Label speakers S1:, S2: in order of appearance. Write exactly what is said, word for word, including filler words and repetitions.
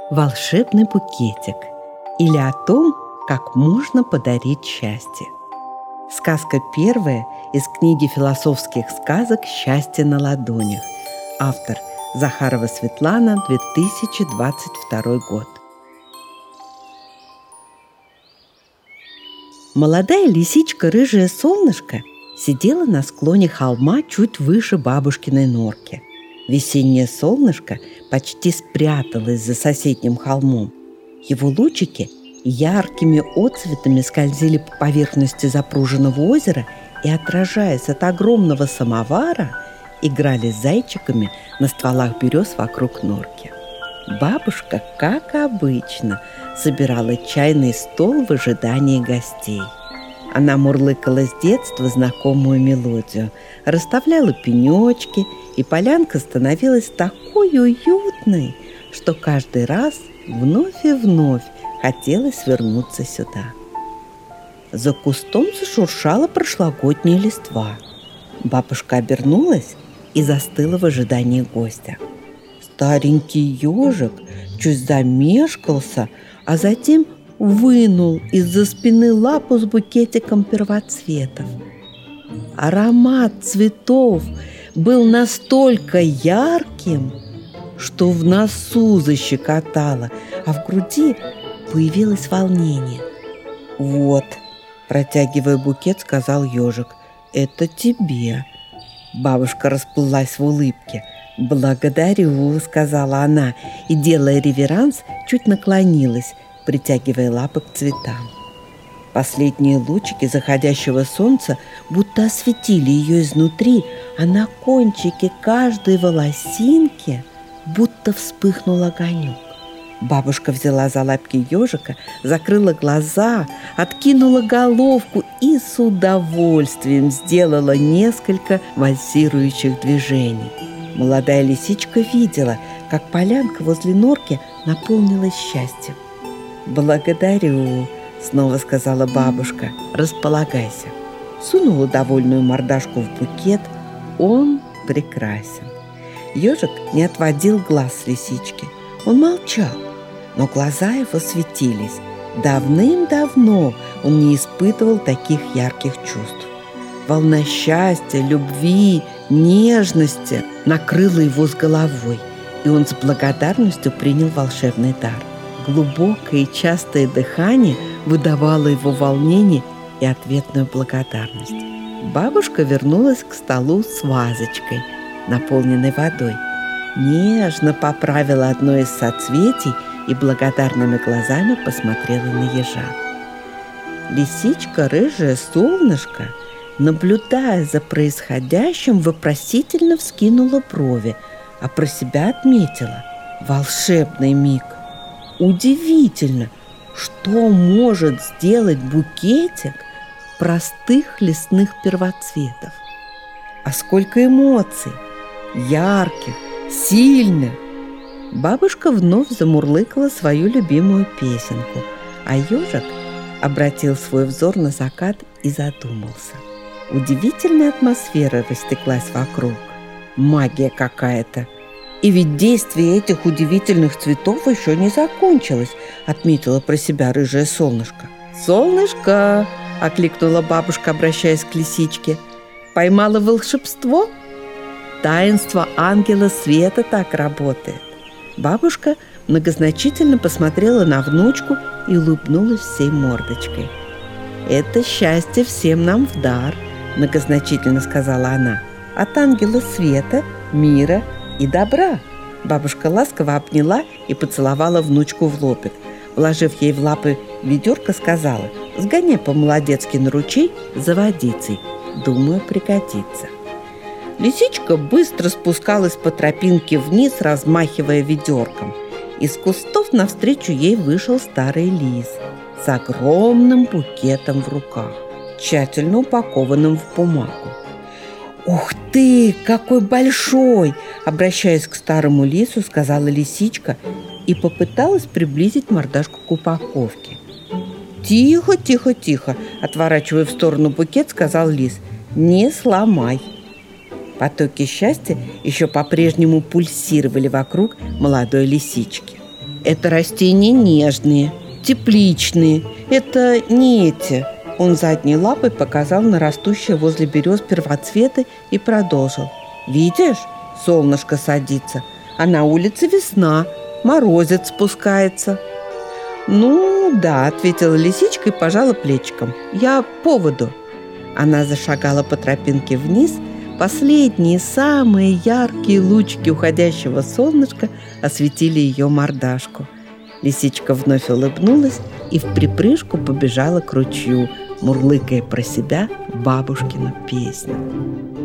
S1: Волшебный букетик или о том, как можно подарить счастье. Сказка первая из книги философских сказок «Счастье на ладонях». Автор Захарова Светлана, две тысячи двадцать второй год. Молодая лисичка Рыжее Солнышко сидела на склоне холма чуть выше бабушкиной норки. Весеннее солнышко почти спряталось за соседним холмом. Его лучики яркими отцветами скользили по поверхности запруженного озера и, отражаясь от огромного самовара, играли с зайчиками на стволах берез вокруг норки. Бабушка, как обычно, собирала чайный стол в ожидании гостей. Она мурлыкала с детства знакомую мелодию, расставляла пенечки, и полянка становилась такой уютной, что каждый раз вновь и вновь хотелось вернуться сюда. За кустом зашуршала прошлогодняя листва. Бабушка обернулась и застыла в ожидании гостя. Старенький ежик чуть замешкался, а затем вынул из-за спины лапу с букетиком первоцветов. Аромат цветов был настолько ярким, что в носу защекотало, а в груди появилось волнение. «Вот», протягивая букет, сказал ежик, — «это тебе». Бабушка расплылась в улыбке. «Благодарю», — сказала она, и, делая реверанс, чуть наклонилась, притягивая лапы к цветам. Последние лучики заходящего солнца будто осветили ее изнутри, а на кончике каждой волосинки будто вспыхнул огонек. Бабушка взяла за лапки ежика, закрыла глаза, откинула головку и с удовольствием сделала несколько вальсирующих движений. Молодая лисичка видела, как полянка возле норки наполнилась счастьем. «Благодарю», — снова сказала бабушка, — «располагайся». Сунула довольную мордашку в букет. Он прекрасен. Ежик не отводил глаз с лисички. Он молчал, но глаза его светились. Давным-давно он не испытывал таких ярких чувств. Волна счастья, любви, нежности накрыла его с головой, и он с благодарностью принял волшебный дар. Глубокое и частое дыхание выдавало его волнение и ответную благодарность. Бабушка вернулась к столу с вазочкой, наполненной водой, нежно поправила одно из соцветий и благодарными глазами посмотрела на ежа. Лисичка Рыжее Солнышко, наблюдая за происходящим, вопросительно вскинула брови, а про себя отметила: волшебный миг. Удивительно, что может сделать букетик простых лесных первоцветов. А сколько эмоций! Ярких, сильных! Бабушка вновь замурлыкала свою любимую песенку, а ежик обратил свой взор на закат и задумался. Удивительная атмосфера растеклась вокруг. Магия какая-то. И ведь действие этих удивительных цветов еще не закончилось, отметила про себя Рыжее Солнышко. «Солнышко!» – окликнула бабушка, обращаясь к лисичке. «Поймала волшебство?» Таинство ангела света так работает. Бабушка многозначительно посмотрела на внучку и улыбнулась всей мордочкой. «Это счастье всем нам в дар», – многозначительно сказала она, – «от ангела света, мира и добра». Бабушка ласково обняла и поцеловала внучку в лобик. Вложив ей в лапы ведерко, сказала: «Сгоняй по-молодецки на ручей за водицей. Думаю, пригодится». Лисичка быстро спускалась по тропинке вниз, размахивая ведерком. Из кустов навстречу ей вышел старый лис с огромным букетом в руках, тщательно упакованным в бумагу. «Ух ты, какой большой!» – обращаясь к старому лису, сказала лисичка и попыталась приблизить мордашку к упаковке. «Тихо, тихо, тихо!» – отворачивая в сторону букет, сказал лис. «Не сломай!» Потоки счастья еще по-прежнему пульсировали вокруг молодой лисички. Это растения нежные, тепличные. Это не эти. Он задней лапой показал на растущие возле берез первоцветы и продолжил. Видишь, солнышко садится, а на улице весна, морозец спускается. Ну, да, ответила лисичка и пожала плечиком. Я по поводу. Она зашагала по тропинке вниз. Последние, самые яркие лучики уходящего солнышка осветили ее мордашку. Лисичка вновь улыбнулась и вприпрыжку побежала к ручью, мурлыкая про себя бабушкину песню.